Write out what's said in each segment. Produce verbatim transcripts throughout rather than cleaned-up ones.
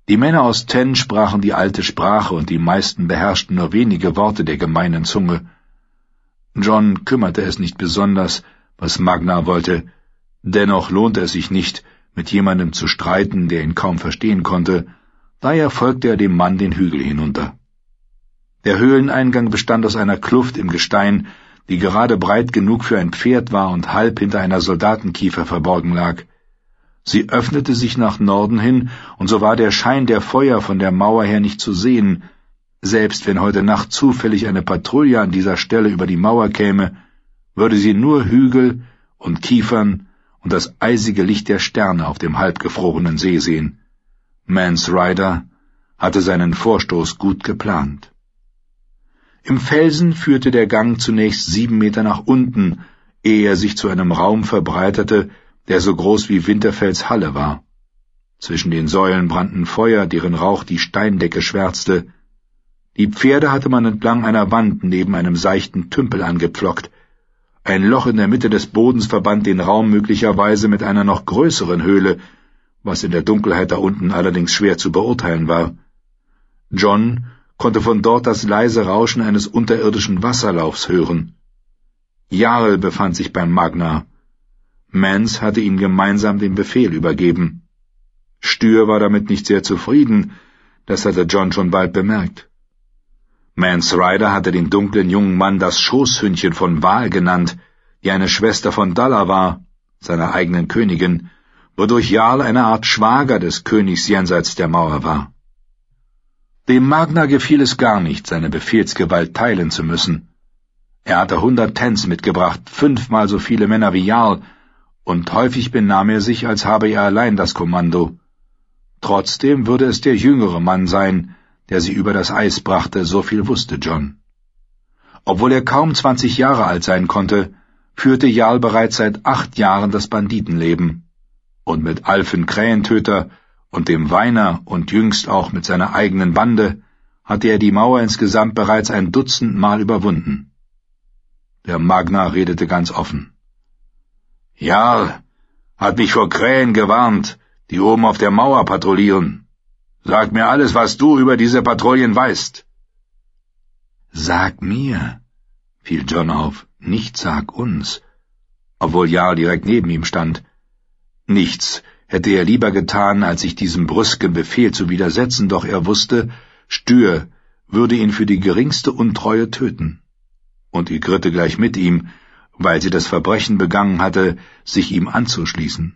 Die Männer aus Ten sprachen die alte Sprache, und die meisten beherrschten nur wenige Worte der gemeinen Zunge. John kümmerte es nicht besonders, was Magna wollte, dennoch lohnte es sich nicht, mit jemandem zu streiten, der ihn kaum verstehen konnte, daher folgte er dem Mann den Hügel hinunter. Der Höhleneingang bestand aus einer Kluft im Gestein, die gerade breit genug für ein Pferd war und halb hinter einer Soldatenkiefer verborgen lag. Sie öffnete sich nach Norden hin, und so war der Schein der Feuer von der Mauer her nicht zu sehen. Selbst wenn heute Nacht zufällig eine Patrouille an dieser Stelle über die Mauer käme, würde sie nur Hügel und Kiefern und das eisige Licht der Sterne auf dem halbgefrorenen See sehen. Mance Ryder hatte seinen Vorstoß gut geplant. Im Felsen führte der Gang zunächst sieben Meter nach unten, ehe er sich zu einem Raum verbreiterte, der so groß wie Winterfells Halle war. Zwischen den Säulen brannten Feuer, deren Rauch die Steindecke schwärzte. Die Pferde hatte man entlang einer Wand neben einem seichten Tümpel angepflockt. Ein Loch in der Mitte des Bodens verband den Raum möglicherweise mit einer noch größeren Höhle, was in der Dunkelheit da unten allerdings schwer zu beurteilen war. John konnte von dort das leise Rauschen eines unterirdischen Wasserlaufs hören. Jarl befand sich beim Magna. Mance hatte ihm gemeinsam den Befehl übergeben. Stür war damit nicht sehr zufrieden, das hatte John schon bald bemerkt. Mance Ryder hatte den dunklen jungen Mann das Schoßhündchen von Wahl genannt, die eine Schwester von Dalla war, seiner eigenen Königin, wodurch Jarl eine Art Schwager des Königs jenseits der Mauer war. Dem Magna gefiel es gar nicht, seine Befehlsgewalt teilen zu müssen. Er hatte hundert Tens mitgebracht, fünfmal so viele Männer wie Jarl, und häufig benahm er sich, als habe er allein das Kommando. Trotzdem würde es der jüngere Mann sein, der sie über das Eis brachte, so viel wusste John. Obwohl er kaum zwanzig Jahre alt sein konnte, führte Jarl bereits seit acht Jahren das Banditenleben. Und mit Alfen Krähentöter und dem Weiner und jüngst auch mit seiner eigenen Bande hatte er die Mauer insgesamt bereits ein Dutzend Mal überwunden. Der Magna redete ganz offen. Jarl hat mich vor Krähen gewarnt, die oben auf der Mauer patrouillieren. Sag mir alles, was du über diese Patrouillen weißt. Sag mir, fiel John auf, nicht sag uns, obwohl Jarl direkt neben ihm stand. Nichts hätte er lieber getan, als sich diesem brüsken Befehl zu widersetzen, doch er wusste, Stür würde ihn für die geringste Untreue töten. Und Ygritte gleich mit ihm, weil sie das Verbrechen begangen hatte, sich ihm anzuschließen.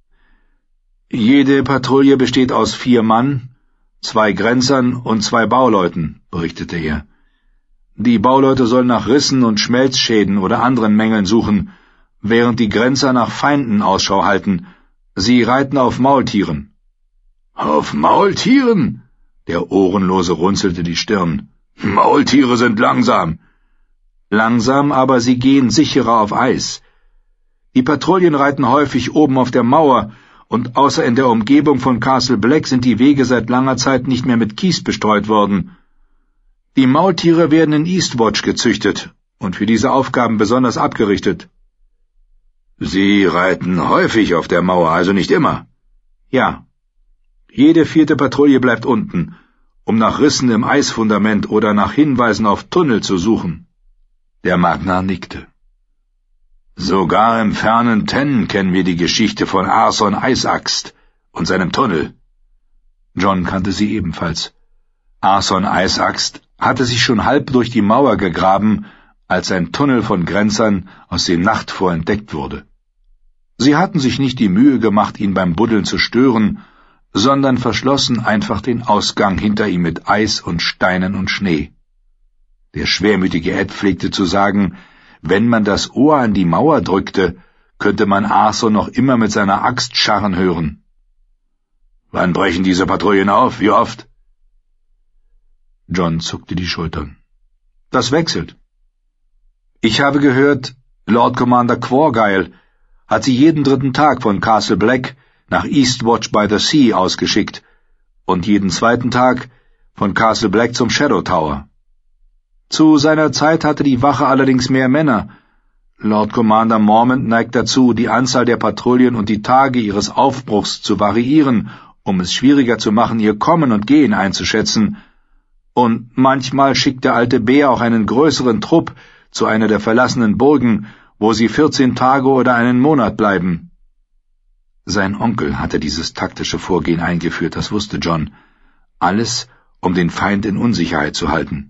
Jede Patrouille besteht aus vier Mann, zwei Grenzern und zwei Bauleuten, berichtete er. Die Bauleute sollen nach Rissen und Schmelzschäden oder anderen Mängeln suchen, während die Grenzer nach Feinden Ausschau halten. Sie reiten auf Maultieren. Auf Maultieren? Der Ohrenlose runzelte die Stirn. Maultiere sind langsam. Langsam, aber sie gehen sicherer auf Eis. Die Patrouillen reiten häufig oben auf der Mauer, und außer in der Umgebung von Castle Black sind die Wege seit langer Zeit nicht mehr mit Kies bestreut worden. Die Maultiere werden in Eastwatch gezüchtet und für diese Aufgaben besonders abgerichtet. Sie reiten häufig auf der Mauer, also nicht immer. Ja. Jede vierte Patrouille bleibt unten, um nach Rissen im Eisfundament oder nach Hinweisen auf Tunnel zu suchen. Der Magna nickte. Sogar im fernen Ten kennen wir die Geschichte von Arson Eisaxt und seinem Tunnel. John kannte sie ebenfalls. Arson Eisaxt hatte sich schon halb durch die Mauer gegraben, als ein Tunnel von Grenzern aus den Nachtfor entdeckt wurde. Sie hatten sich nicht die Mühe gemacht, ihn beim Buddeln zu stören, sondern verschlossen einfach den Ausgang hinter ihm mit Eis und Steinen und Schnee. Der schwermütige Ed pflegte zu sagen, wenn man das Ohr an die Mauer drückte, könnte man Arson noch immer mit seiner Axt scharren hören. Wann brechen diese Patrouillen auf? Wie oft? John zuckte die Schultern. Das wechselt. Ich habe gehört, Lord Commander Quargile hat sie jeden dritten Tag von Castle Black nach Eastwatch by the Sea ausgeschickt und jeden zweiten Tag von Castle Black zum Shadow Tower. Zu seiner Zeit hatte die Wache allerdings mehr Männer. Lord Commander Mormont neigt dazu, die Anzahl der Patrouillen und die Tage ihres Aufbruchs zu variieren, um es schwieriger zu machen, ihr Kommen und Gehen einzuschätzen, und manchmal schickt der alte Bär auch einen größeren Trupp zu einer der verlassenen Burgen, wo sie vierzehn Tage oder einen Monat bleiben. Sein Onkel hatte dieses taktische Vorgehen eingeführt, das wusste John. Alles, um den Feind in Unsicherheit zu halten.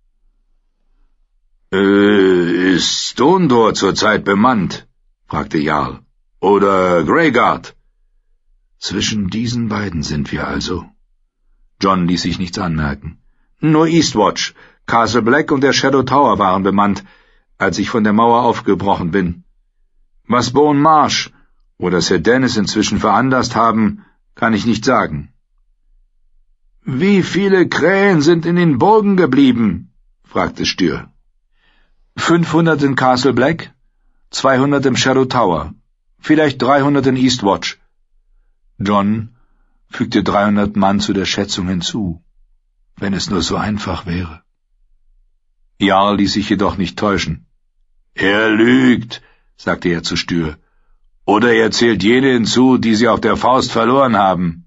Äh, ist Stondor zurzeit bemannt? Fragte Jarl. Oder Greyguard? Zwischen diesen beiden sind wir also. John ließ sich nichts anmerken. Nur Eastwatch, Castle Black und der Shadow Tower waren bemannt, als ich von der Mauer aufgebrochen bin. Was Bone Marsh oder Sir Dennis inzwischen veranlasst haben, kann ich nicht sagen. »Wie viele Krähen sind in den Burgen geblieben?« fragte Stür. »Fünfhundert in Castle Black, zweihundert im Shadow Tower, vielleicht dreihundert in Eastwatch.« John fügte dreihundert Mann zu der Schätzung hinzu, wenn es nur so einfach wäre. Jarl ließ sich jedoch nicht täuschen. »Er lügt«, sagte er zu Stür, »oder er zählt jene hinzu, die sie auf der Faust verloren haben.«